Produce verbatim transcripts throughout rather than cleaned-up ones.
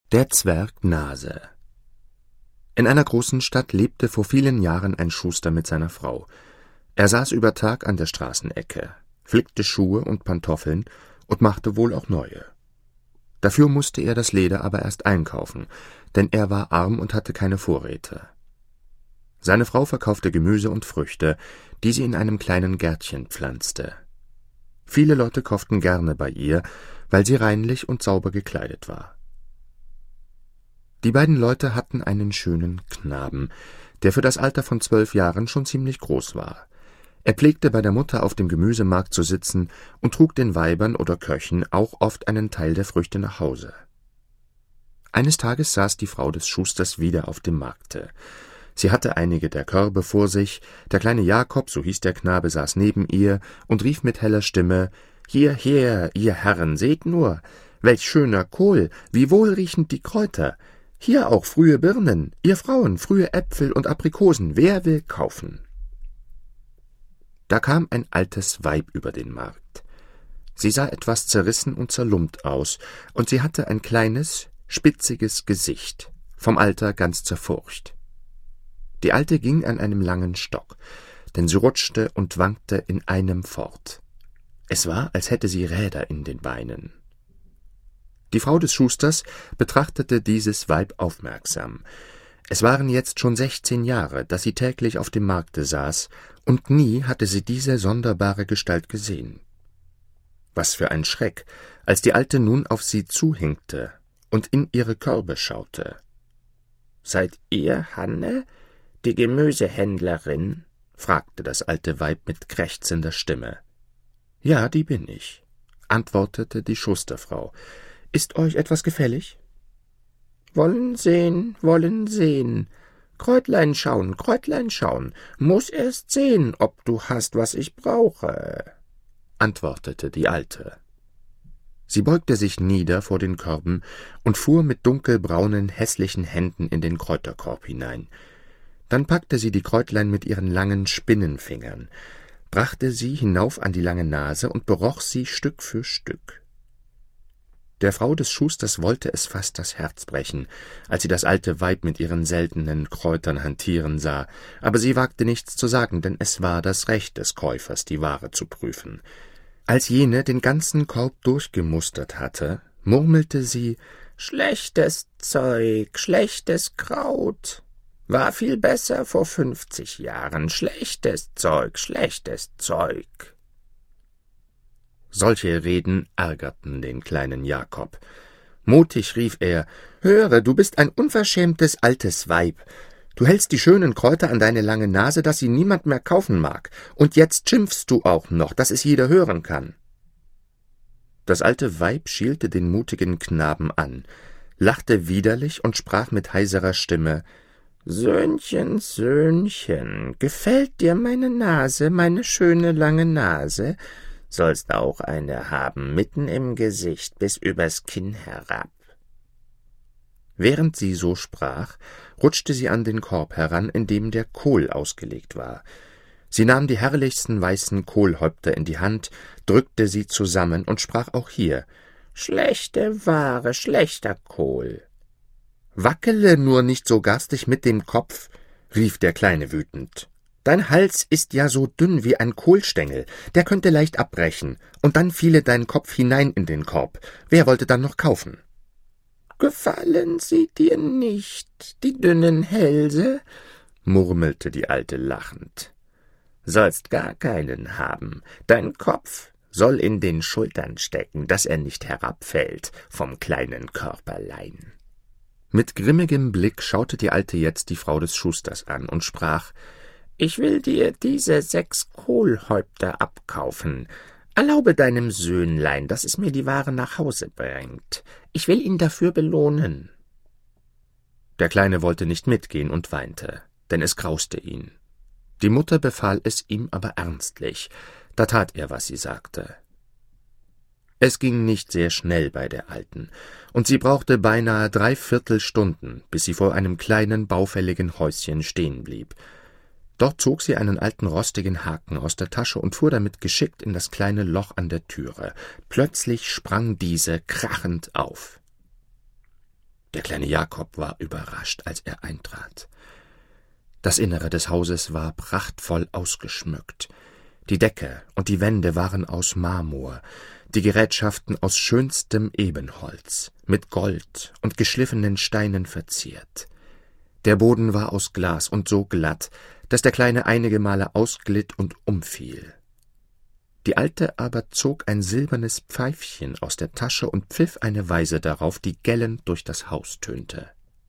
Der Zwerg Nase. In einer großen Stadt lebte vor vielen Jahren ein Schuster mit seiner Frau. Er saß über Tag an der Straßenecke, flickte Schuhe und Pantoffeln und machte wohl auch neue. Dafür musste er das Leder aber erst einkaufen, denn er war arm und hatte keine Vorräte. Seine Frau verkaufte Gemüse und Früchte, die sie in einem kleinen Gärtchen pflanzte. Viele Leute kauften gerne bei ihr, weil sie reinlich und sauber gekleidet war. Die beiden Leute hatten einen schönen Knaben, der für das Alter von zwölf Jahren schon ziemlich groß war. Er pflegte bei der Mutter auf dem Gemüsemarkt zu sitzen und trug den Weibern oder Köchen auch oft einen Teil der Früchte nach Hause. Eines Tages saß die Frau des Schusters wieder auf dem Markte. Sie hatte einige der Körbe vor sich, der kleine Jakob, so hieß der Knabe, saß neben ihr und rief mit heller Stimme: »Hierher, ihr Herren, seht nur, welch schöner Kohl, wie wohlriechend die Kräuter! Hier auch frühe Birnen, ihr Frauen, frühe Äpfel und Aprikosen, wer will kaufen?« Da kam ein altes Weib über den Markt. Sie sah etwas zerrissen und zerlumpt aus, und sie hatte ein kleines, spitziges Gesicht, vom Alter ganz zerfurcht. Die Alte ging an einem langen Stock, denn sie rutschte und wankte in einem fort. Es war, als hätte sie Räder in den Beinen. Die Frau des Schusters betrachtete dieses Weib aufmerksam. Es waren jetzt schon sechzehn Jahre, dass sie täglich auf dem Markte saß, und nie hatte sie diese sonderbare Gestalt gesehen. Was für ein Schreck, als die Alte nun auf sie zuhinkte und in ihre Körbe schaute. »Seid ihr Hanne, die Gemüsehändlerin?« fragte das alte Weib mit krächzender Stimme. »Ja, die bin ich«, antwortete die Schusterfrau. »Ist euch etwas gefällig?« »Wollen sehen, wollen sehen. Kräutlein schauen, Kräutlein schauen. Muß erst sehen, ob du hast, was ich brauche«, antwortete die Alte. Sie beugte sich nieder vor den Körben und fuhr mit dunkelbraunen, hässlichen Händen in den Kräuterkorb hinein. Dann packte sie die Kräutlein mit ihren langen Spinnenfingern, brachte sie hinauf an die lange Nase und beroch sie Stück für Stück. Der Frau des Schusters wollte es fast das Herz brechen, als sie das alte Weib mit ihren seltenen Kräutern hantieren sah, aber sie wagte nichts zu sagen, denn es war das Recht des Käufers, die Ware zu prüfen. Als jene den ganzen Korb durchgemustert hatte, murmelte sie: »Schlechtes Zeug, schlechtes Kraut. War viel besser vor fünfzig Jahren. Schlechtes Zeug, schlechtes Zeug.« Solche Reden ärgerten den kleinen Jakob. Mutig rief er: »Höre, du bist ein unverschämtes altes Weib. Du hältst die schönen Kräuter an deine lange Nase, dass sie niemand mehr kaufen mag, und jetzt schimpfst du auch noch, dass es jeder hören kann.« Das alte Weib schielte den mutigen Knaben an, lachte widerlich und sprach mit heiserer Stimme: »Söhnchen, Söhnchen, gefällt dir meine Nase, meine schöne lange Nase? Sollst auch eine haben, mitten im Gesicht, bis übers Kinn herab.« Während sie so sprach, rutschte sie an den Korb heran, in dem der Kohl ausgelegt war. Sie nahm die herrlichsten weißen Kohlhäupter in die Hand, drückte sie zusammen und sprach auch hier: »Schlechte Ware, schlechter Kohl.« »Wackele nur nicht so garstig mit dem Kopf«, rief der Kleine wütend. »Dein Hals ist ja so dünn wie ein Kohlstängel, der könnte leicht abbrechen, und dann fiele dein Kopf hinein in den Korb. Wer wollte dann noch kaufen?« »Gefallen sie dir nicht, die dünnen Hälse?« murmelte die Alte lachend. »Sollst gar keinen haben. Dein Kopf soll in den Schultern stecken, dass er nicht herabfällt vom kleinen Körperlein.« Mit grimmigem Blick schaute die Alte jetzt die Frau des Schusters an und sprach: »Ich will dir diese sechs Kohlhäupter abkaufen. Erlaube deinem Söhnlein, dass es mir die Ware nach Hause bringt. Ich will ihn dafür belohnen.« Der Kleine wollte nicht mitgehen und weinte, denn es grauste ihn. Die Mutter befahl es ihm aber ernstlich, da tat er, was sie sagte. Es ging nicht sehr schnell bei der Alten, und sie brauchte beinahe dreiviertel Stunden, bis sie vor einem kleinen, baufälligen Häuschen stehen blieb. Dort zog sie einen alten rostigen Haken aus der Tasche und fuhr damit geschickt in das kleine Loch an der Türe. Plötzlich sprang diese krachend auf. Der kleine Jakob war überrascht, als er eintrat. Das Innere des Hauses war prachtvoll ausgeschmückt. Die Decke und die Wände waren aus Marmor, die Gerätschaften aus schönstem Ebenholz, mit Gold und geschliffenen Steinen verziert. Der Boden war aus Glas und so glatt, dass der Kleine einige Male ausglitt und umfiel. Die Alte aber zog ein silbernes Pfeifchen aus der Tasche und pfiff eine Weise darauf, die gellend durch das Haus tönte.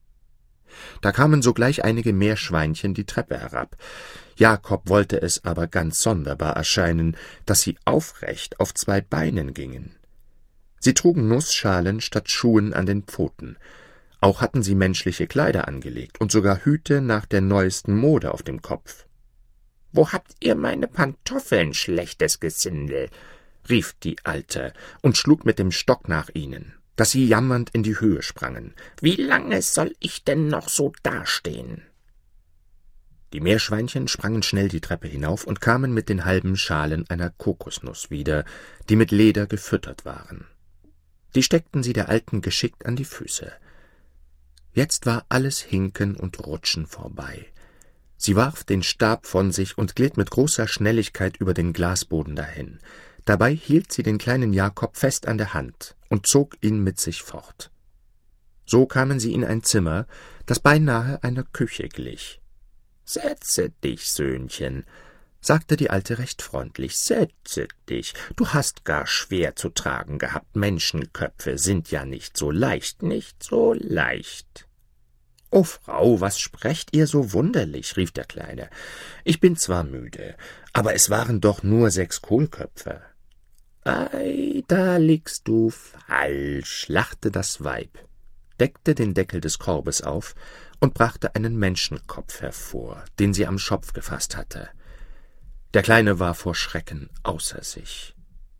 Da kamen sogleich einige Meerschweinchen die Treppe herab. Jakob wollte es aber ganz sonderbar erscheinen, dass sie aufrecht auf zwei Beinen gingen. Sie trugen Nussschalen statt Schuhen an den Pfoten. Auch hatten sie menschliche Kleider angelegt und sogar Hüte nach der neuesten Mode auf dem Kopf. »Wo habt ihr meine Pantoffeln, schlechtes Gesindel?« rief die Alte und schlug mit dem Stock nach ihnen, dass sie jammernd in die Höhe sprangen. »Wie lange soll ich denn noch so dastehen?« Die Meerschweinchen sprangen schnell die Treppe hinauf und kamen mit den halben Schalen einer Kokosnuss wieder, die mit Leder gefüttert waren. Die steckten sie der Alten geschickt an die Füße. Jetzt war alles Hinken und Rutschen vorbei. Sie warf den Stab von sich und glitt mit großer Schnelligkeit über den Glasboden dahin. Dabei hielt sie den kleinen Jakob fest an der Hand und zog ihn mit sich fort. So kamen sie in ein Zimmer, das beinahe einer Küche glich. »Setze dich, Söhnchen«, sagte die Alte recht freundlich, »setze dich. Du hast gar schwer zu tragen gehabt. Menschenköpfe sind ja nicht so leicht, nicht so leicht.« »O Frau, was sprecht ihr so wunderlich?« rief der Kleine. »Ich bin zwar müde, aber es waren doch nur sechs Kohlköpfe.« »Ei, da liegst du falsch«, lachte das Weib, deckte den Deckel des Korbes auf und brachte einen Menschenkopf hervor, den sie am Schopf gefasst hatte. Der Kleine war vor Schrecken außer sich.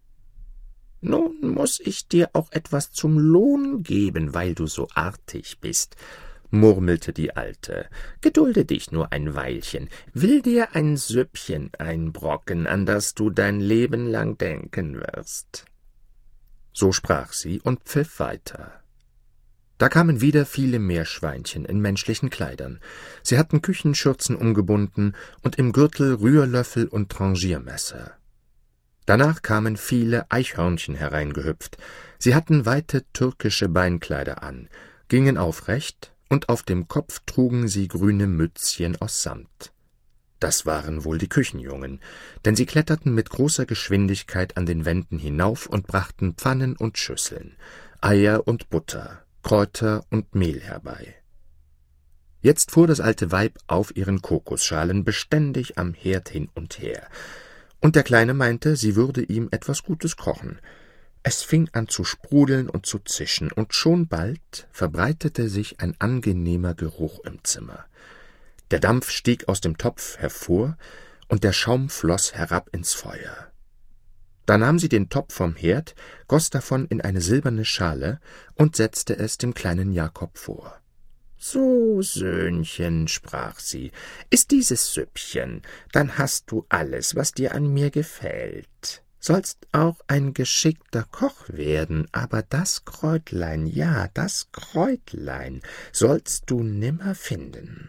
»Nun muß ich dir auch etwas zum Lohn geben, weil du so artig bist«, murmelte die Alte. »Gedulde dich nur ein Weilchen, will dir ein Süppchen einbrocken, an das du dein Leben lang denken wirst.« So sprach sie und pfiff weiter. Da kamen wieder viele Meerschweinchen in menschlichen Kleidern. Sie hatten Küchenschürzen umgebunden und im Gürtel Rührlöffel und Trangiermesser. Danach kamen viele Eichhörnchen hereingehüpft. Sie hatten weite türkische Beinkleider an, gingen aufrecht, und auf dem Kopf trugen sie grüne Mützchen aus Samt. Das waren wohl die Küchenjungen, denn sie kletterten mit großer Geschwindigkeit an den Wänden hinauf und brachten Pfannen und Schüsseln, Eier und Butter, Kräuter und Mehl herbei. Jetzt fuhr das alte Weib auf ihren Kokosschalen beständig am Herd hin und her, und der Kleine meinte, sie würde ihm etwas Gutes kochen. Es fing an zu sprudeln und zu zischen, und schon bald verbreitete sich ein angenehmer Geruch im Zimmer. Der Dampf stieg aus dem Topf hervor, und der Schaum floß herab ins Feuer. Da nahm sie den Topf vom Herd, goß davon in eine silberne Schale und setzte es dem kleinen Jakob vor. »So, Söhnchen«, sprach sie, »ist dieses Süppchen, dann hast du alles, was dir an mir gefällt. Sollst auch ein geschickter Koch werden, aber das Kräutlein, ja, das Kräutlein, sollst du nimmer finden.«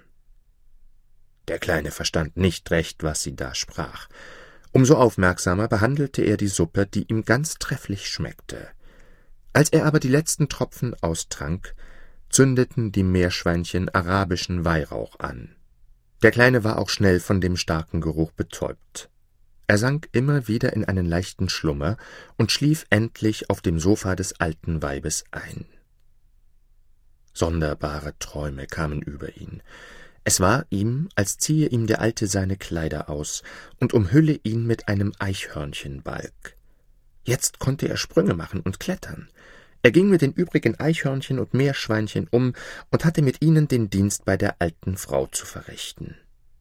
Der Kleine verstand nicht recht, was sie da sprach. Umso aufmerksamer behandelte er die Suppe, die ihm ganz trefflich schmeckte. Als er aber die letzten Tropfen austrank, zündeten die Meerschweinchen arabischen Weihrauch an. Der Kleine war auch schnell von dem starken Geruch betäubt. Er sank immer wieder in einen leichten Schlummer und schlief endlich auf dem Sofa des alten Weibes ein. Sonderbare Träume kamen über ihn. Es war ihm, als ziehe ihm der Alte seine Kleider aus und umhülle ihn mit einem Eichhörnchenbalg. Jetzt konnte er Sprünge machen und klettern. Er ging mit den übrigen Eichhörnchen und Meerschweinchen um und hatte mit ihnen den Dienst bei der alten Frau zu verrichten.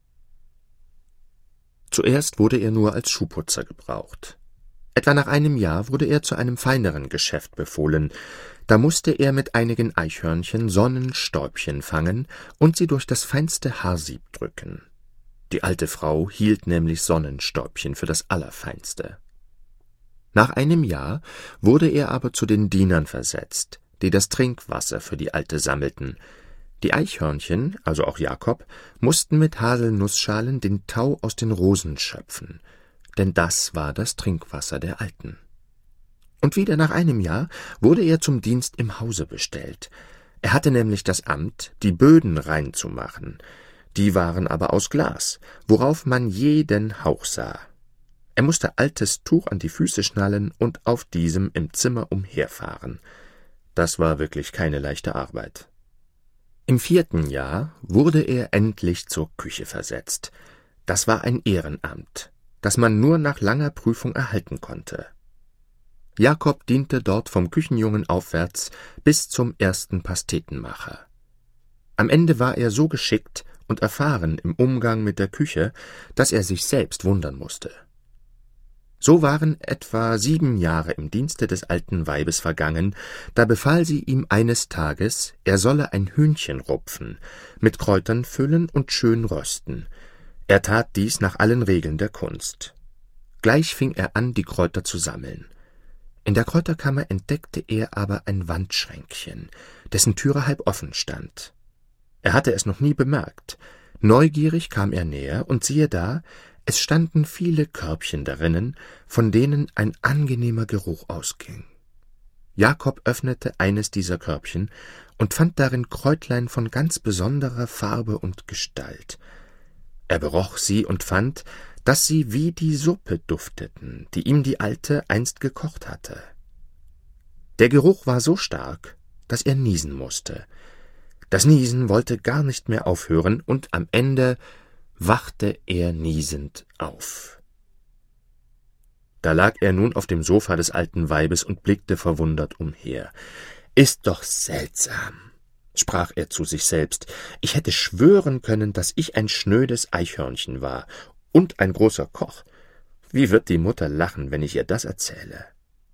Zuerst wurde er nur als Schuhputzer gebraucht. Etwa nach einem Jahr wurde er zu einem feineren Geschäft befohlen. Da musste er mit einigen Eichhörnchen Sonnenstäubchen fangen und sie durch das feinste Haarsieb drücken. Die alte Frau hielt nämlich Sonnenstäubchen für das Allerfeinste. Nach einem Jahr wurde er aber zu den Dienern versetzt, die das Trinkwasser für die Alte sammelten. Die Eichhörnchen, also auch Jakob, mussten mit Haselnussschalen den Tau aus den Rosen schöpfen, denn das war das Trinkwasser der Alten. Und wieder nach einem Jahr wurde er zum Dienst im Hause bestellt. Er hatte nämlich das Amt, die Böden rein zu machen. Die waren aber aus Glas, worauf man jeden Hauch sah. Er musste altes Tuch an die Füße schnallen und auf diesem im Zimmer umherfahren. Das war wirklich keine leichte Arbeit. Im vierten Jahr wurde er endlich zur Küche versetzt. Das war ein Ehrenamt, das man nur nach langer Prüfung erhalten konnte. Jakob diente dort vom Küchenjungen aufwärts bis zum ersten Pastetenmacher. Am Ende war er so geschickt und erfahren im Umgang mit der Küche, dass er sich selbst wundern musste. So waren etwa sieben Jahre im Dienste des alten Weibes vergangen, da befahl sie ihm eines Tages, er solle ein Hühnchen rupfen, mit Kräutern füllen und schön rösten. Er tat dies nach allen Regeln der Kunst. Gleich fing er an, die Kräuter zu sammeln. In der Kräuterkammer entdeckte er aber ein Wandschränkchen, dessen Türe halb offen stand. Er hatte es noch nie bemerkt. Neugierig kam er näher, und siehe da, es standen viele Körbchen darinnen, von denen ein angenehmer Geruch ausging. Jakob öffnete eines dieser Körbchen und fand darin Kräutlein von ganz besonderer Farbe und Gestalt. Er beroch sie und fand, dass sie wie die Suppe dufteten, die ihm die Alte einst gekocht hatte. Der Geruch war so stark, dass er niesen musste. Das Niesen wollte gar nicht mehr aufhören, und am Ende wachte er niesend auf. Da lag er nun auf dem Sofa des alten Weibes und blickte verwundert umher. »Ist doch seltsam«, sprach er zu sich selbst, »ich hätte schwören können, dass ich ein schnödes Eichhörnchen war und ein großer Koch. Wie wird die Mutter lachen, wenn ich ihr das erzähle?«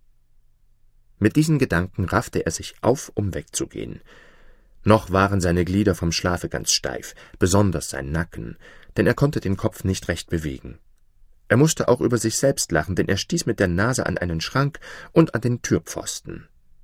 Mit diesen Gedanken raffte er sich auf, um wegzugehen. Noch waren seine Glieder vom Schlafe ganz steif, besonders sein Nacken, denn er konnte den Kopf nicht recht bewegen. Er musste auch über sich selbst lachen, denn er stieß mit der Nase an einen Schrank und an den Türpfosten.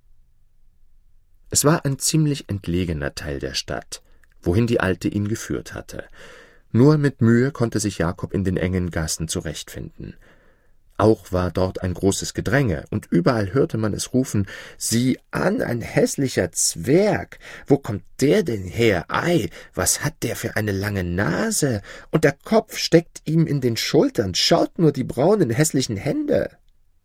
Es war ein ziemlich entlegener Teil der Stadt, wohin die Alte ihn geführt hatte. Nur mit Mühe konnte sich Jakob in den engen Gassen zurechtfinden. Auch war dort ein großes Gedränge, und überall hörte man es rufen, »Sieh an, ein hässlicher Zwerg! Wo kommt der denn her? Ei, was hat der für eine lange Nase? Und der Kopf steckt ihm in den Schultern, schaut nur die braunen, hässlichen Hände!«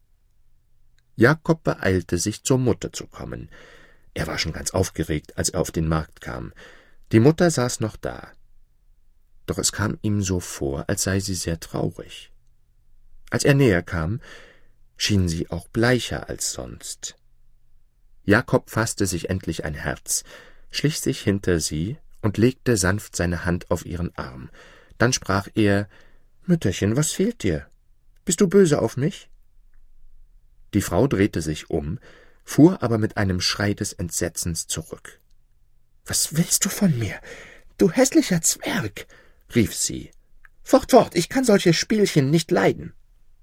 Jakob beeilte sich, zur Mutter zu kommen. Er war schon ganz aufgeregt, als er auf den Markt kam. Die Mutter saß noch da. Doch es kam ihm so vor, als sei sie sehr traurig. Als er näher kam, schien sie auch bleicher als sonst. Jakob faßte sich endlich ein Herz, schlich sich hinter sie und legte sanft seine Hand auf ihren Arm. Dann sprach er, »Mütterchen, was fehlt dir? Bist du böse auf mich?« Die Frau drehte sich um, fuhr aber mit einem Schrei des Entsetzens zurück. »Was willst du von mir, du hässlicher Zwerg?« rief sie. »Fort, fort, ich kann solche Spielchen nicht leiden.«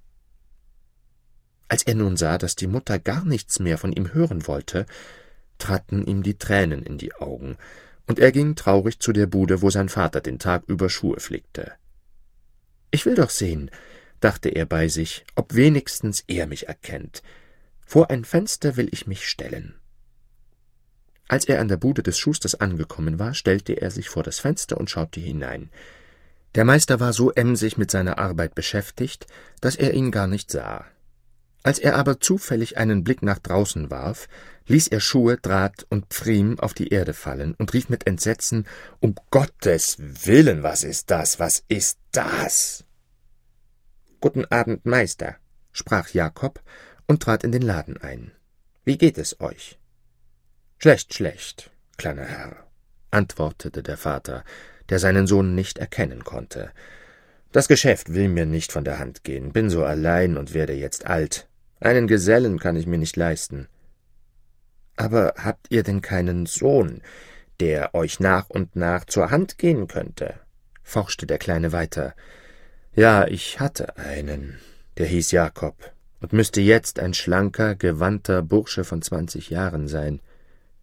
Als er nun sah, dass die Mutter gar nichts mehr von ihm hören wollte, traten ihm die Tränen in die Augen, und er ging traurig zu der Bude, wo sein Vater den Tag über Schuhe flickte. »Ich will doch sehen«, dachte er bei sich, »ob wenigstens er mich erkennt. Vor ein Fenster will ich mich stellen.« Als er an der Bude des Schusters angekommen war, stellte er sich vor das Fenster und schaute hinein. Der Meister war so emsig mit seiner Arbeit beschäftigt, dass er ihn gar nicht sah. Als er aber zufällig einen Blick nach draußen warf, ließ er Schuhe, Draht und Pfriem auf die Erde fallen und rief mit Entsetzen, »Um Gottes Willen, was ist das, was ist das?« »Guten Abend, Meister«, sprach Jakob und trat in den Laden ein. »Wie geht es euch?« »Schlecht, schlecht, kleiner Herr«, antwortete der Vater, der seinen Sohn nicht erkennen konnte. »Das Geschäft will mir nicht von der Hand gehen, bin so allein und werde jetzt alt. Einen Gesellen kann ich mir nicht leisten.« »Aber habt ihr denn keinen Sohn, der euch nach und nach zur Hand gehen könnte?« forschte der Kleine weiter. »Ja, ich hatte einen, der hieß Jakob und müsste jetzt ein schlanker, gewandter Bursche von zwanzig Jahren sein.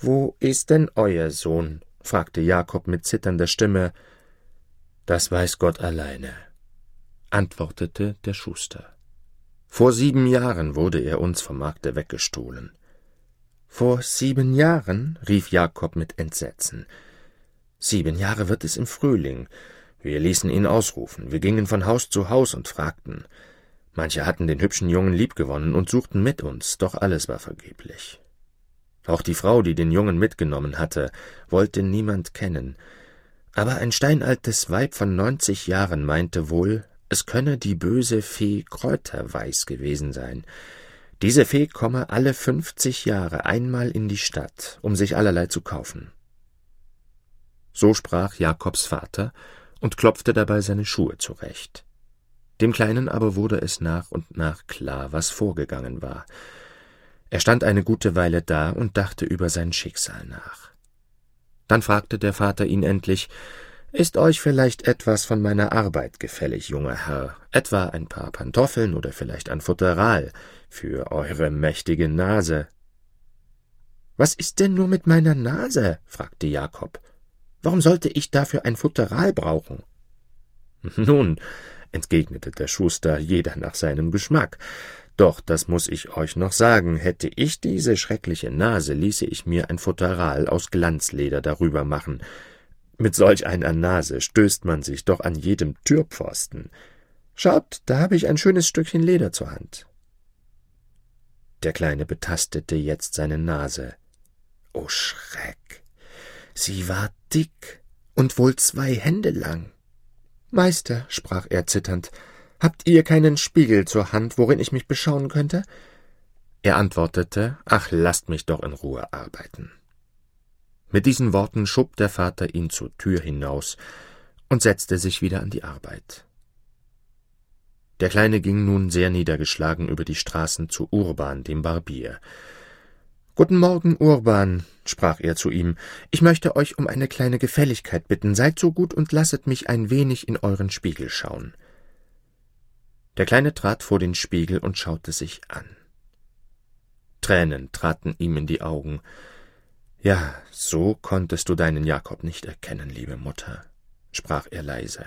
»Wo ist denn euer Sohn?« fragte Jakob mit zitternder Stimme. »Das weiß Gott alleine«, antwortete der Schuster. »Vor sieben Jahren wurde er uns vom Markte weggestohlen.« »Vor sieben Jahren?« rief Jakob mit Entsetzen. »Sieben Jahre wird es im Frühling. Wir ließen ihn ausrufen. Wir gingen von Haus zu Haus und fragten. Manche hatten den hübschen Jungen liebgewonnen und suchten mit uns, doch alles war vergeblich. Auch die Frau, die den Jungen mitgenommen hatte, wollte niemand kennen. Aber ein steinaltes Weib von neunzig Jahren meinte wohl, es könne die böse Fee Kräuterweiß gewesen sein. Diese Fee komme alle fünfzig Jahre einmal in die Stadt, um sich allerlei zu kaufen.« So sprach Jakobs Vater und klopfte dabei seine Schuhe zurecht. Dem Kleinen aber wurde es nach und nach klar, was vorgegangen war. Er stand eine gute Weile da und dachte über sein Schicksal nach. Dann fragte der Vater ihn endlich: »Ist euch vielleicht etwas von meiner Arbeit gefällig, junger Herr? Etwa ein paar Pantoffeln oder vielleicht ein Futteral für eure mächtige Nase?« »Was ist denn nur mit meiner Nase?« fragte Jakob. »Warum sollte ich dafür ein Futteral brauchen?« »Nun«, entgegnete der Schuster, »jeder nach seinem Geschmack. Doch, das muß ich euch noch sagen, hätte ich diese schreckliche Nase, ließe ich mir ein Futteral aus Glanzleder darüber machen. Mit solch einer Nase stößt man sich doch an jedem Türpfosten. Schaut, da habe ich ein schönes Stückchen Leder zur Hand.« Der Kleine betastete jetzt seine Nase. O Schreck! Sie war dick und wohl zwei Hände lang. »Meister«, sprach er zitternd, »habt ihr keinen Spiegel zur Hand, worin ich mich beschauen könnte?« Er antwortete: »Ach, lasst mich doch in Ruhe arbeiten.« Mit diesen Worten schob der Vater ihn zur Tür hinaus und setzte sich wieder an die Arbeit. Der Kleine ging nun sehr niedergeschlagen über die Straßen zu Urban, dem Barbier. »Guten Morgen, Urban«, sprach er zu ihm, »ich möchte euch um eine kleine Gefälligkeit bitten. Seid so gut und lasset mich ein wenig in euren Spiegel schauen.« Der Kleine trat vor den Spiegel und schaute sich an. Tränen traten ihm in die Augen. »Ja, so konntest du deinen Jakob nicht erkennen, liebe Mutter«, sprach er leise.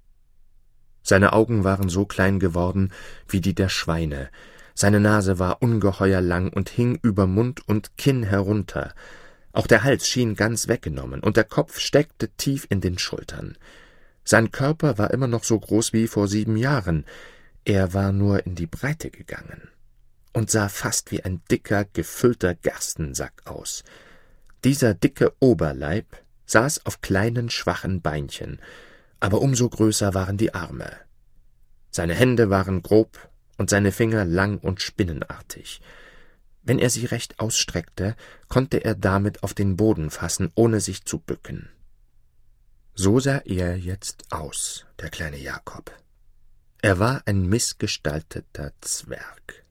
Seine Augen waren so klein geworden wie die der Schweine, seine Nase war ungeheuer lang und hing über Mund und Kinn herunter, auch der Hals schien ganz weggenommen, und der Kopf steckte tief in den Schultern. Sein Körper war immer noch so groß wie vor sieben Jahren, er war nur in die Breite gegangen und sah fast wie ein dicker, gefüllter Gerstensack aus. Dieser dicke Oberleib saß auf kleinen, schwachen Beinchen, aber umso größer waren die Arme. Seine Hände waren grob und seine Finger lang und spinnenartig. Wenn er sie recht ausstreckte, konnte er damit auf den Boden fassen, ohne sich zu bücken. So sah er jetzt aus, der kleine Jakob. Er war ein missgestalteter Zwerg.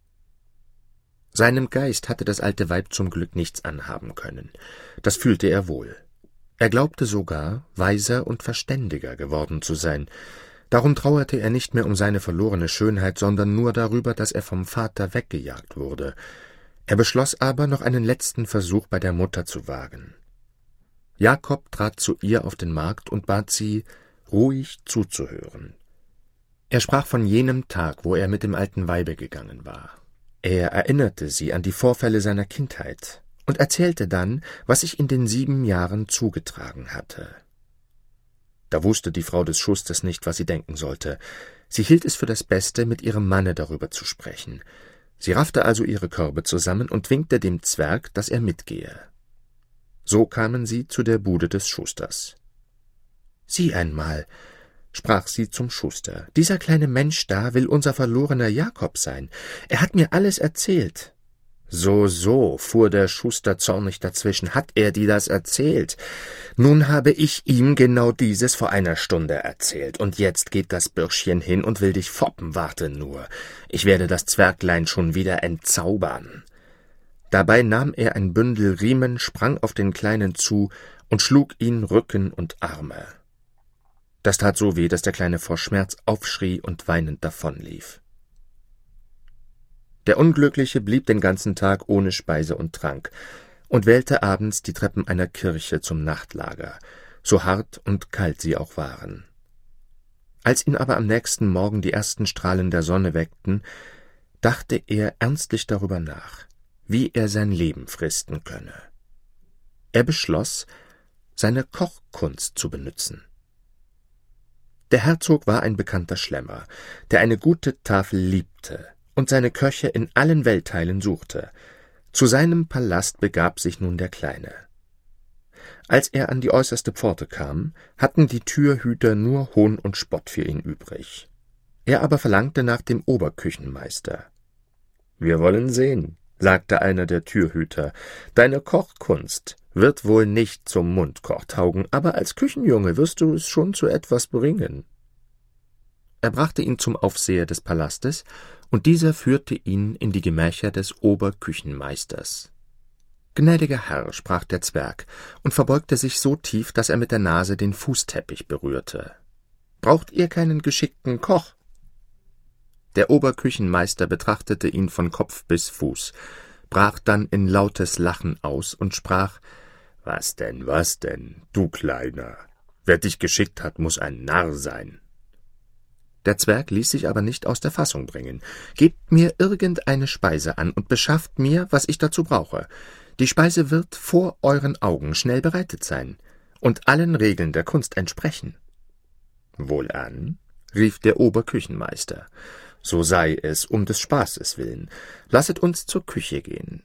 Seinem Geist hatte das alte Weib zum Glück nichts anhaben können. Das fühlte er wohl. Er glaubte sogar, weiser und verständiger geworden zu sein. Darum trauerte er nicht mehr um seine verlorene Schönheit, sondern nur darüber, dass er vom Vater weggejagt wurde. Er beschloss aber, noch einen letzten Versuch bei der Mutter zu wagen. Jakob trat zu ihr auf den Markt und bat sie, ruhig zuzuhören. Er sprach von jenem Tag, wo er mit dem alten Weibe gegangen war. Er erinnerte sie an die Vorfälle seiner Kindheit und erzählte dann, was sich in den sieben Jahren zugetragen hatte. Da wusste die Frau des Schusters nicht, was sie denken sollte. Sie hielt es für das Beste, mit ihrem Manne darüber zu sprechen. Sie raffte also ihre Körbe zusammen und winkte dem Zwerg, dass er mitgehe. So kamen sie zu der Bude des Schusters. »Sieh einmal«, sprach sie zum Schuster, »dieser kleine Mensch da will unser verlorener Jakob sein. Er hat mir alles erzählt.« »So, so«, fuhr der Schuster zornig dazwischen, »hat er dir das erzählt? Nun habe ich ihm genau dieses vor einer Stunde erzählt, und jetzt geht das Bürschchen hin und will dich foppen, warte nur. Ich werde das Zwerglein schon wieder entzaubern.« Dabei nahm er ein Bündel Riemen, sprang auf den Kleinen zu und schlug ihn Rücken und Arme. Das tat so weh, dass der Kleine vor Schmerz aufschrie und weinend davonlief. Der Unglückliche blieb den ganzen Tag ohne Speise und Trank, und wählte abends die Treppen einer Kirche zum Nachtlager, so hart und kalt sie auch waren. Als ihn aber am nächsten Morgen die ersten Strahlen der Sonne weckten, dachte er ernstlich darüber nach, wie er sein Leben fristen könne. Er beschloss, seine Kochkunst zu benützen. Der Herzog war ein bekannter Schlemmer, der eine gute Tafel liebte und seine Köche in allen Weltteilen suchte. Zu seinem Palast begab sich nun der Kleine. Als er an die äußerste Pforte kam, hatten die Türhüter nur Hohn und Spott für ihn übrig. Er aber verlangte nach dem Oberküchenmeister. »Wir wollen sehen«, sagte einer der Türhüter, »deine Kochkunst wird wohl nicht zum Mundkoch taugen, aber als Küchenjunge wirst du es schon zu etwas bringen.« Er brachte ihn zum Aufseher des Palastes, und dieser führte ihn in die Gemächer des Oberküchenmeisters. »Gnädiger Herr«, sprach der Zwerg und verbeugte sich so tief, dass er mit der Nase den Fußteppich berührte, »braucht ihr keinen geschickten Koch?« Der Oberküchenmeister betrachtete ihn von Kopf bis Fuß, brach dann in lautes Lachen aus und sprach: »Was denn, was denn, du Kleiner? Wer dich geschickt hat, muß ein Narr sein.« Der Zwerg ließ sich aber nicht aus der Fassung bringen. »Gebt mir irgendeine Speise an und beschafft mir, was ich dazu brauche. Die Speise wird vor euren Augen schnell bereitet sein und allen Regeln der Kunst entsprechen.« »Wohlan«, rief der Oberküchenmeister, »so sei es um des Spaßes willen. Lasset uns zur Küche gehen.«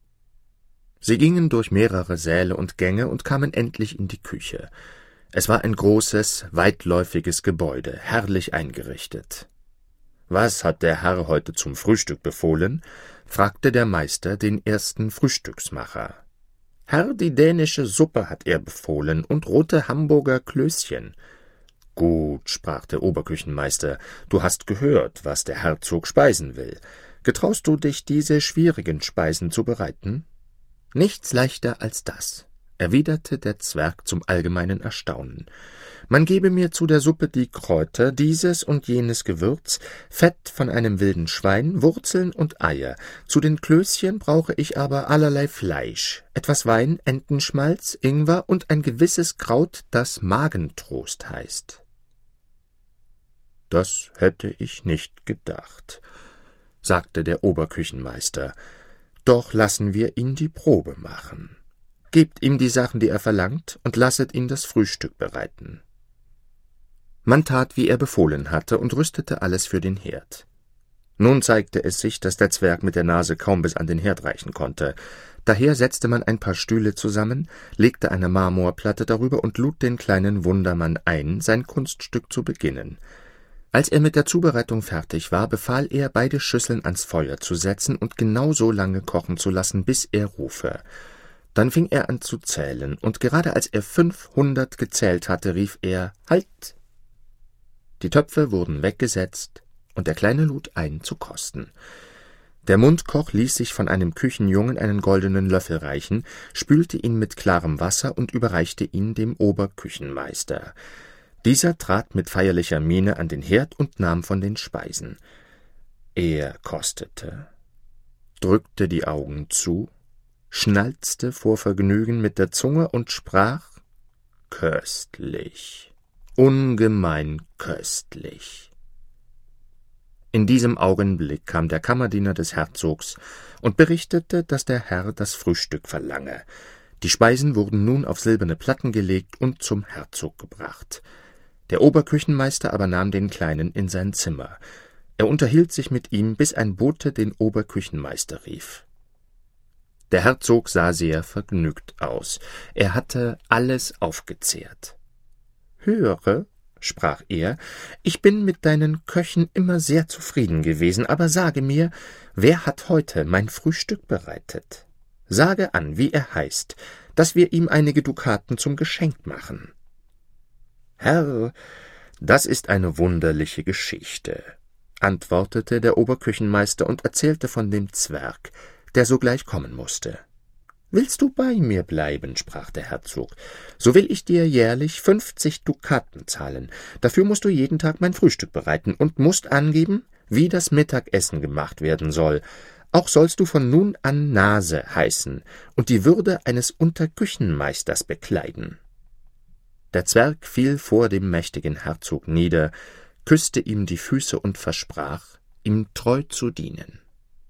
Sie gingen durch mehrere Säle und Gänge und kamen endlich in die Küche. Es war ein großes, weitläufiges Gebäude, herrlich eingerichtet. »Was hat der Herr heute zum Frühstück befohlen?« fragte der Meister den ersten Frühstücksmacher. »Herr, die dänische Suppe hat er befohlen und rote Hamburger Klößchen.« »Gut«, sprach der Oberküchenmeister, »du hast gehört, was der Herzog speisen will. Getraust du dich, diese schwierigen Speisen zu bereiten?« »Nichts leichter als das«, erwiderte der Zwerg zum allgemeinen Erstaunen. »Man gebe mir zu der Suppe die Kräuter, dieses und jenes Gewürz, Fett von einem wilden Schwein, Wurzeln und Eier. Zu den Klößchen brauche ich aber allerlei Fleisch, etwas Wein, Entenschmalz, Ingwer und ein gewisses Kraut, das Magentrost heißt.« »Das hätte ich nicht gedacht«, sagte der Oberküchenmeister, »doch lassen wir ihn die Probe machen. Gebt ihm die Sachen, die er verlangt, und lasset ihn das Frühstück bereiten.« Man tat, wie er befohlen hatte, und rüstete alles für den Herd. Nun zeigte es sich, dass der Zwerg mit der Nase kaum bis an den Herd reichen konnte. Daher setzte man ein paar Stühle zusammen, legte eine Marmorplatte darüber und lud den kleinen Wundermann ein, sein Kunststück zu beginnen. Als er mit der Zubereitung fertig war, befahl er, beide Schüsseln ans Feuer zu setzen und genau so lange kochen zu lassen, bis er rufe. Dann fing er an zu zählen, und gerade als er fünfhundert gezählt hatte, rief er: »Halt!« Die Töpfe wurden weggesetzt, und der Kleine lud ein, zu kosten. Der Mundkoch ließ sich von einem Küchenjungen einen goldenen Löffel reichen, spülte ihn mit klarem Wasser und überreichte ihn dem Oberküchenmeister. Dieser trat mit feierlicher Miene an den Herd und nahm von den Speisen. Er kostete, drückte die Augen zu, schnalzte vor Vergnügen mit der Zunge und sprach: »Köstlich, ungemein köstlich.« In diesem Augenblick kam der Kammerdiener des Herzogs und berichtete, dass der Herr das Frühstück verlange. Die Speisen wurden nun auf silberne Platten gelegt und zum Herzog gebracht. Der Oberküchenmeister aber nahm den Kleinen in sein Zimmer. Er unterhielt sich mit ihm, bis ein Bote den Oberküchenmeister rief. Der Herzog sah sehr vergnügt aus. Er hatte alles aufgezehrt. »Höre«, sprach er, »ich bin mit deinen Köchen immer sehr zufrieden gewesen, aber sage mir, wer hat heute mein Frühstück bereitet? Sage an, wie er heißt, dass wir ihm einige Dukaten zum Geschenk machen.« »Herr, das ist eine wunderliche Geschichte«, antwortete der Oberküchenmeister und erzählte von dem Zwerg, der sogleich kommen mußte. »Willst du bei mir bleiben«, sprach der Herzog, »so will ich dir jährlich fünfzig Dukaten zahlen. Dafür mußt du jeden Tag mein Frühstück bereiten und mußt angeben, wie das Mittagessen gemacht werden soll. Auch sollst du von nun an Nase heißen und die Würde eines Unterküchenmeisters bekleiden.« Der Zwerg fiel vor dem mächtigen Herzog nieder, küßte ihm die Füße und versprach, ihm treu zu dienen.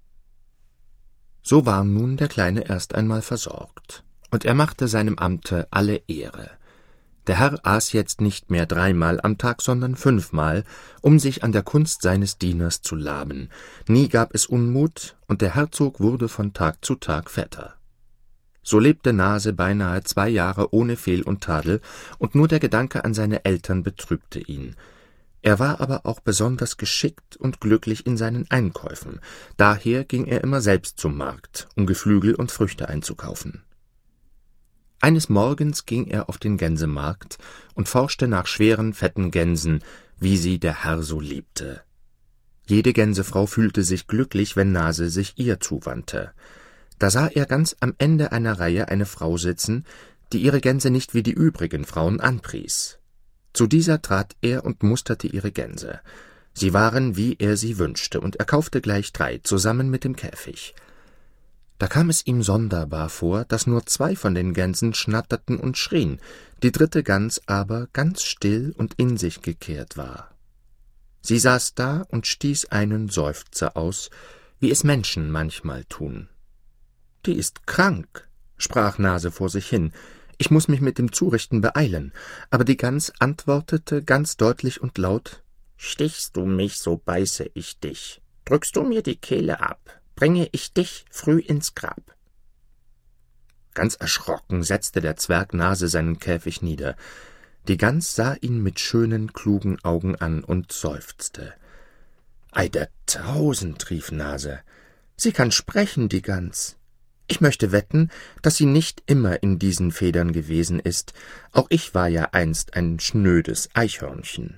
So war nun der Kleine erst einmal versorgt, und er machte seinem Amte alle Ehre. Der Herr aß jetzt nicht mehr dreimal am Tag, sondern fünfmal, um sich an der Kunst seines Dieners zu laben. Nie gab es Unmut, und der Herzog wurde von Tag zu Tag fetter. So lebte Nase beinahe zwei Jahre ohne Fehl und Tadel, und nur der Gedanke an seine Eltern betrübte ihn. Er war aber auch besonders geschickt und glücklich in seinen Einkäufen, daher ging er immer selbst zum Markt, um Geflügel und Früchte einzukaufen. Eines Morgens ging er auf den Gänsemarkt und forschte nach schweren, fetten Gänsen, wie sie der Herr so liebte. Jede Gänsefrau fühlte sich glücklich, wenn Nase sich ihr zuwandte. Da sah er ganz am Ende einer Reihe eine Frau sitzen, die ihre Gänse nicht wie die übrigen Frauen anpries. Zu dieser trat er und musterte ihre Gänse. Sie waren, wie er sie wünschte, und er kaufte gleich drei, zusammen mit dem Käfig. Da kam es ihm sonderbar vor, dass nur zwei von den Gänsen schnatterten und schrien, die dritte Gans aber ganz still und in sich gekehrt war. Sie saß da und stieß einen Seufzer aus, wie es Menschen manchmal tun. »Die ist krank«, sprach Nase vor sich hin, »ich muß mich mit dem Zurichten beeilen.« Aber die Gans antwortete ganz deutlich und laut, »Stichst du mich, so beiße ich dich. Drückst du mir die Kehle ab, bringe ich dich früh ins Grab.« Ganz erschrocken setzte der Zwerg Nase seinen Käfig nieder. Die Gans sah ihn mit schönen, klugen Augen an und seufzte. »Ei der Tausend«, rief Nase, »sie kann sprechen, die Gans. Ich möchte wetten, dass sie nicht immer in diesen Federn gewesen ist. Auch ich war ja einst ein schnödes Eichhörnchen.«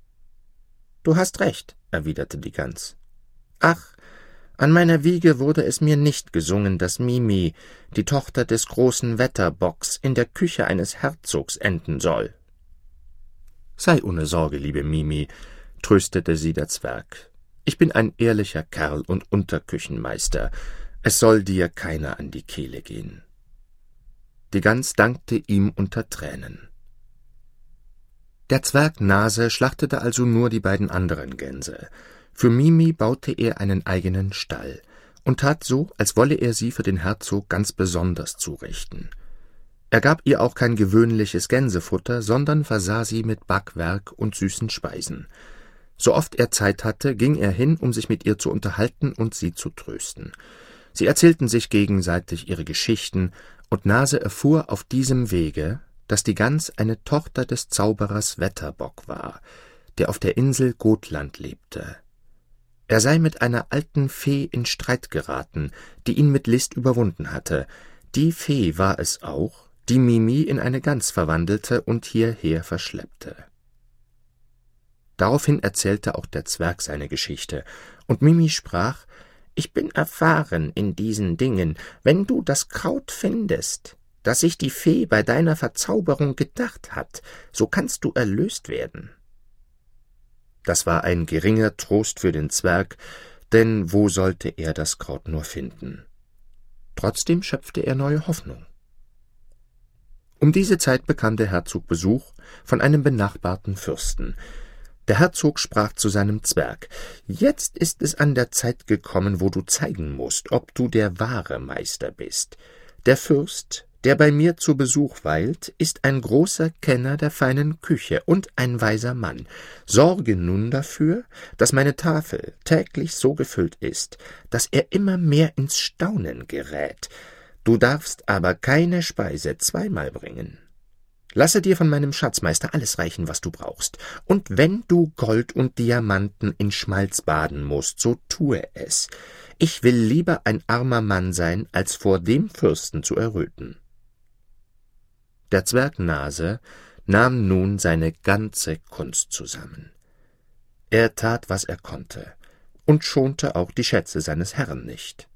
»Du hast recht«, erwiderte die Gans. »Ach, an meiner Wiege wurde es mir nicht gesungen, dass Mimi, die Tochter des großen Wetterbocks, in der Küche eines Herzogs enden soll.« »Sei ohne Sorge, liebe Mimi«, tröstete sie der Zwerg. »Ich bin ein ehrlicher Kerl und Unterküchenmeister. Es soll dir keiner an die Kehle gehen.« Die Gans dankte ihm unter Tränen. Der Zwerg Nase schlachtete also nur die beiden anderen Gänse. Für Mimi baute er einen eigenen Stall und tat so, als wolle er sie für den Herzog ganz besonders zurichten. Er gab ihr auch kein gewöhnliches Gänsefutter, sondern versah sie mit Backwerk und süßen Speisen. So oft er Zeit hatte, ging er hin, um sich mit ihr zu unterhalten und sie zu trösten. Sie erzählten sich gegenseitig ihre Geschichten, und Nase erfuhr auf diesem Wege, dass die Gans eine Tochter des Zauberers Wetterbock war, der auf der Insel Gotland lebte. Er sei mit einer alten Fee in Streit geraten, die ihn mit List überwunden hatte. Die Fee war es auch, die Mimi in eine Gans verwandelte und hierher verschleppte. Daraufhin erzählte auch der Zwerg seine Geschichte, und Mimi sprach, »Ich bin erfahren in diesen Dingen. Wenn du das Kraut findest, das sich die Fee bei deiner Verzauberung gedacht hat, so kannst du erlöst werden.« Das war ein geringer Trost für den Zwerg, denn wo sollte er das Kraut nur finden? Trotzdem schöpfte er neue Hoffnung. Um diese Zeit bekam der Herzog Besuch von einem benachbarten Fürsten. Der Herzog sprach zu seinem Zwerg, »Jetzt ist es an der Zeit gekommen, wo du zeigen musst, ob du der wahre Meister bist. Der Fürst, der bei mir zu Besuch weilt, ist ein großer Kenner der feinen Küche und ein weiser Mann. Sorge nun dafür, dass meine Tafel täglich so gefüllt ist, dass er immer mehr ins Staunen gerät. Du darfst aber keine Speise zweimal bringen. Lasse dir von meinem Schatzmeister alles reichen, was du brauchst, und wenn du Gold und Diamanten in Schmalz baden mußt, so tue es. Ich will lieber ein armer Mann sein, als vor dem Fürsten zu erröten.« Der Zwerg Nase nahm nun seine ganze Kunst zusammen. Er tat, was er konnte, und schonte auch die Schätze seines Herrn nicht.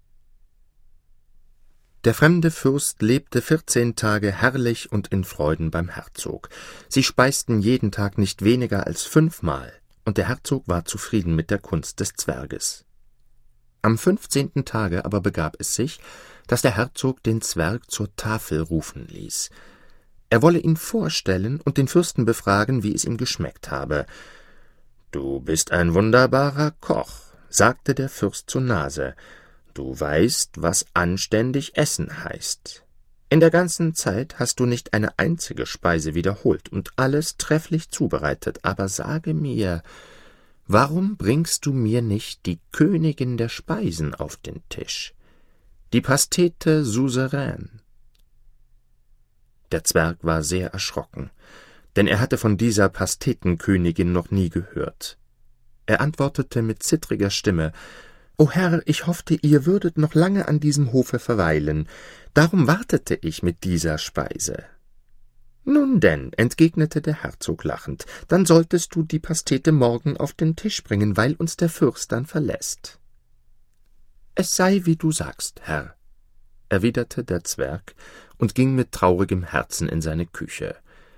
Der fremde Fürst lebte vierzehn Tage herrlich und in Freuden beim Herzog. Sie speisten jeden Tag nicht weniger als fünfmal, und der Herzog war zufrieden mit der Kunst des Zwerges. Am fünfzehnten Tage aber begab es sich, dass der Herzog den Zwerg zur Tafel rufen ließ. Er wolle ihn vorstellen und den Fürsten befragen, wie es ihm geschmeckt habe. »Du bist ein wunderbarer Koch«, sagte der Fürst zur Nase. »Du weißt, was anständig essen heißt. In der ganzen Zeit hast du nicht eine einzige Speise wiederholt und alles trefflich zubereitet, aber sage mir, warum bringst du mir nicht die Königin der Speisen auf den Tisch, die Pastete Suzeraine?« Der Zwerg war sehr erschrocken, denn er hatte von dieser Pastetenkönigin noch nie gehört. Er antwortete mit zittriger Stimme: »O Herr, ich hoffte, ihr würdet noch lange an diesem Hofe verweilen, darum wartete ich mit dieser Speise.« »Nun denn«, entgegnete der Herzog lachend, »dann solltest du die Pastete morgen auf den Tisch bringen, weil uns der Fürst dann verlässt.« »Es sei, wie du sagst, Herr«, erwiderte der Zwerg und ging mit traurigem Herzen in seine Küche.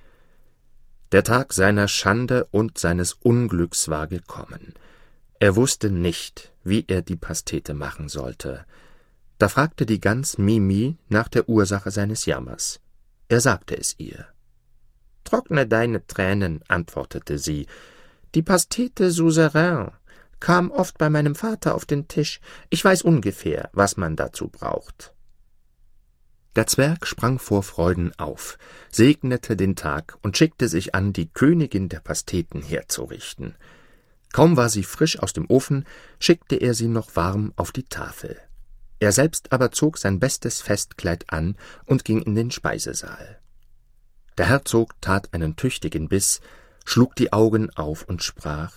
Der Tag seiner Schande und seines Unglücks war gekommen. Er wusste nicht, wie er die Pastete machen sollte. Da fragte die Gans Mimi nach der Ursache seines Jammers. Er sagte es ihr. »Trockne deine Tränen«, antwortete sie. »Die Pastete Suzeraine kam oft bei meinem Vater auf den Tisch. Ich weiß ungefähr, was man dazu braucht.« Der Zwerg sprang vor Freuden auf, segnete den Tag und schickte sich an, die Königin der Pasteten herzurichten. Kaum war sie frisch aus dem Ofen, schickte er sie noch warm auf die Tafel. Er selbst aber zog sein bestes Festkleid an und ging in den Speisesaal. Der Herzog tat einen tüchtigen Biss, schlug die Augen auf und sprach: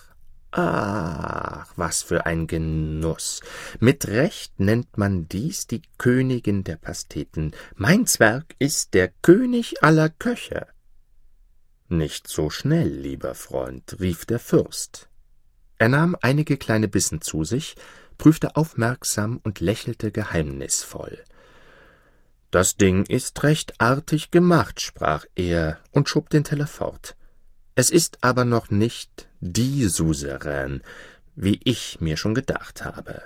»Ach, was für ein Genuss! Mit Recht nennt man dies die Königin der Pasteten. Mein Zwerg ist der König aller Köche.« »Nicht so schnell, lieber Freund«, rief der Fürst. Er nahm einige kleine Bissen zu sich, prüfte aufmerksam und lächelte geheimnisvoll. »Das Ding ist recht artig gemacht«, sprach er und schob den Teller fort. »Es ist aber noch nicht die Suzeraine, wie ich mir schon gedacht habe.«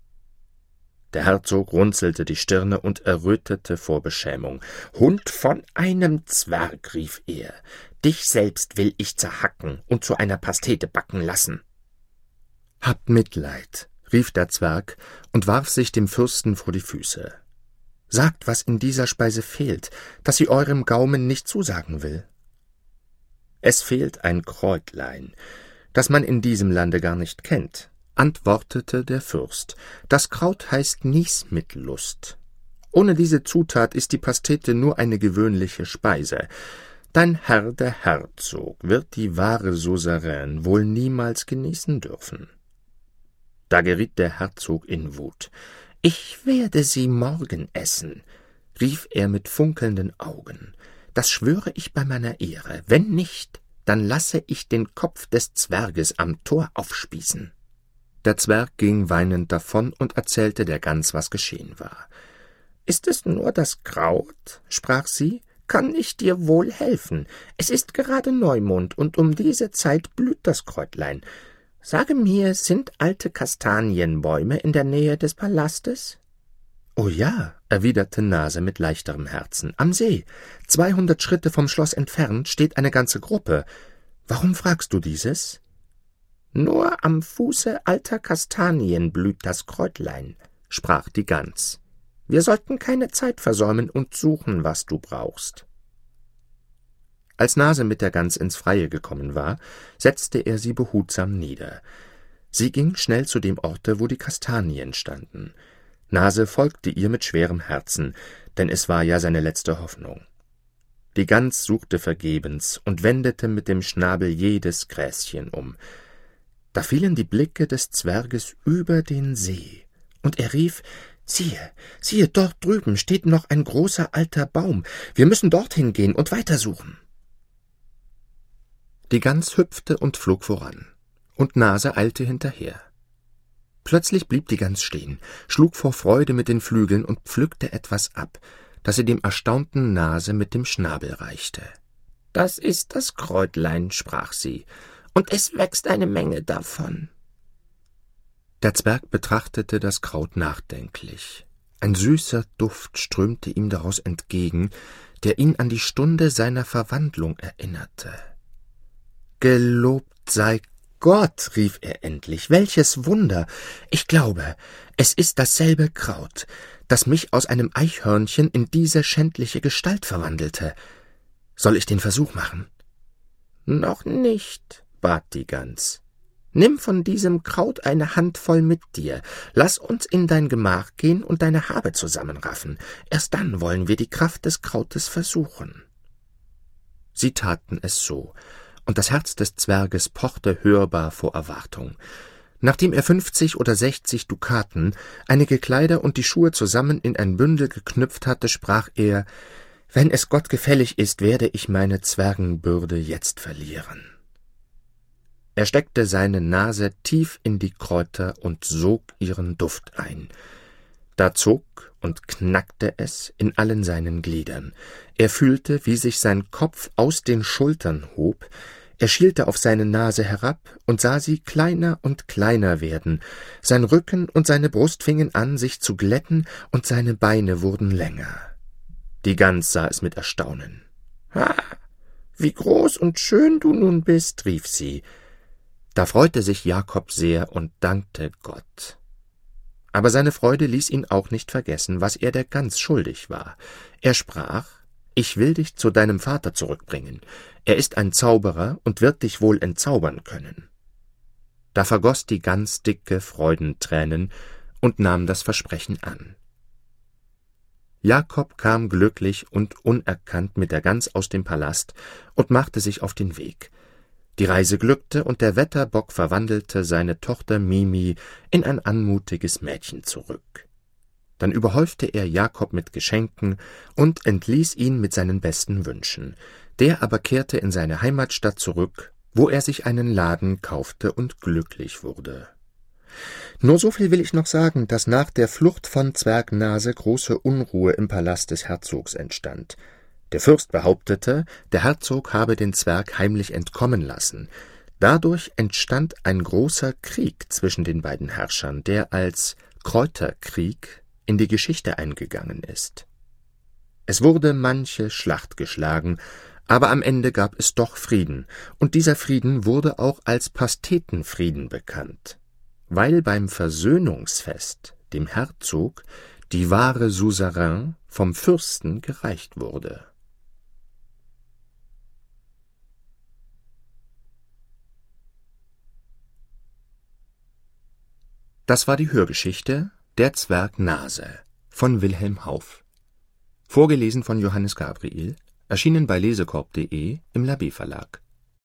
Der Herzog runzelte die Stirne und errötete vor Beschämung. »Hund von einem Zwerg«, rief er, »dich selbst will ich zerhacken und zu einer Pastete backen lassen.« »Habt Mitleid«, rief der Zwerg und warf sich dem Fürsten vor die Füße. »Sagt, was in dieser Speise fehlt, dass sie eurem Gaumen nicht zusagen will.« »Es fehlt ein Kräutlein, das man in diesem Lande gar nicht kennt«, antwortete der Fürst. »Das Kraut heißt Niesmitlust. Ohne diese Zutat ist die Pastete nur eine gewöhnliche Speise. Dein Herr, der Herzog, wird die wahre Suzeraine wohl niemals genießen dürfen.« Da geriet der Herzog in Wut. »Ich werde sie morgen essen«, rief er mit funkelnden Augen. »Das schwöre ich bei meiner Ehre. Wenn nicht, dann lasse ich den Kopf des Zwerges am Tor aufspießen.« Der Zwerg ging weinend davon und erzählte der Gans, was geschehen war. »Ist es nur das Kraut?«, sprach sie. »Kann ich dir wohl helfen? Es ist gerade Neumond, und um diese Zeit blüht das Kräutlein. Sage mir, sind alte Kastanienbäume in der Nähe des Palastes?« »Oh ja«, erwiderte Nase mit leichterem Herzen, »am See. Zweihundert Schritte vom Schloss entfernt steht eine ganze Gruppe. Warum fragst du dieses?« »Nur am Fuße alter Kastanien blüht das Kräutlein«, sprach die Gans. »Wir sollten keine Zeit versäumen und suchen, was du brauchst.« Als Nase mit der Gans ins Freie gekommen war, setzte er sie behutsam nieder. Sie ging schnell zu dem Orte, wo die Kastanien standen. Nase folgte ihr mit schwerem Herzen, denn es war ja seine letzte Hoffnung. Die Gans suchte vergebens und wendete mit dem Schnabel jedes Gräschen um. Da fielen die Blicke des Zwerges über den See, und er rief: »Siehe, siehe, dort drüben steht noch ein großer alter Baum. Wir müssen dorthin gehen und weitersuchen.« Die Gans hüpfte und flog voran, und Nase eilte hinterher. Plötzlich blieb die Gans stehen, schlug vor Freude mit den Flügeln und pflückte etwas ab, das sie dem erstaunten Nase mit dem Schnabel reichte. »Das ist das Kräutlein«, sprach sie, »und es wächst eine Menge davon.« Der Zwerg betrachtete das Kraut nachdenklich. Ein süßer Duft strömte ihm daraus entgegen, der ihn an die Stunde seiner Verwandlung erinnerte. »Gelobt sei Gott«, rief er endlich, »welches Wunder! Ich glaube, es ist dasselbe Kraut, das mich aus einem Eichhörnchen in diese schändliche Gestalt verwandelte. Soll ich den Versuch machen?« »Noch nicht«, bat die Gans. »Nimm von diesem Kraut eine Handvoll mit dir, lass uns in dein Gemach gehen und deine Habe zusammenraffen, erst dann wollen wir die Kraft des Krautes versuchen.« Sie taten es so, und das Herz des Zwerges pochte hörbar vor Erwartung. Nachdem er fünfzig oder sechzig Dukaten, einige Kleider und die Schuhe zusammen in ein Bündel geknüpft hatte, sprach er: »Wenn es Gott gefällig ist, werde ich meine Zwergenbürde jetzt verlieren.« Er steckte seine Nase tief in die Kräuter und sog ihren Duft ein. Da zog und knackte es in allen seinen Gliedern. Er fühlte, wie sich sein Kopf aus den Schultern hob, er schielte auf seine Nase herab und sah sie kleiner und kleiner werden, sein Rücken und seine Brust fingen an, sich zu glätten, und seine Beine wurden länger. Die Gans sah es mit Erstaunen. »Ha, wie groß und schön du nun bist«, rief sie. Da freute sich Jakob sehr und dankte Gott. Aber seine Freude ließ ihn auch nicht vergessen, was er der Gans schuldig war. Er sprach: »Ich will dich zu deinem Vater zurückbringen. Er ist ein Zauberer und wird dich wohl entzaubern können.« Da vergoß die Gans dicke Freudentränen und nahm das Versprechen an. Jakob kam glücklich und unerkannt mit der Gans aus dem Palast und machte sich auf den Weg. Die Reise glückte, und der Wetterbock verwandelte seine Tochter Mimi in ein anmutiges Mädchen zurück. Dann überhäufte er Jakob mit Geschenken und entließ ihn mit seinen besten Wünschen. Der aber kehrte in seine Heimatstadt zurück, wo er sich einen Laden kaufte und glücklich wurde. Nur so viel will ich noch sagen, dass nach der Flucht von Zwergnase große Unruhe im Palast des Herzogs entstand. Der Fürst behauptete, der Herzog habe den Zwerg heimlich entkommen lassen. Dadurch entstand ein großer Krieg zwischen den beiden Herrschern, der als Kräuterkrieg in die Geschichte eingegangen ist. Es wurde manche Schlacht geschlagen, aber am Ende gab es doch Frieden, und dieser Frieden wurde auch als Pastetenfrieden bekannt, weil beim Versöhnungsfest dem Herzog die wahre Suzerain vom Fürsten gereicht wurde. Das war die Hörgeschichte »Der Zwerg Nase« von Wilhelm Hauff. Vorgelesen von Johannes Gabriel, erschienen bei lesekorb punkt de im Labé Verlag.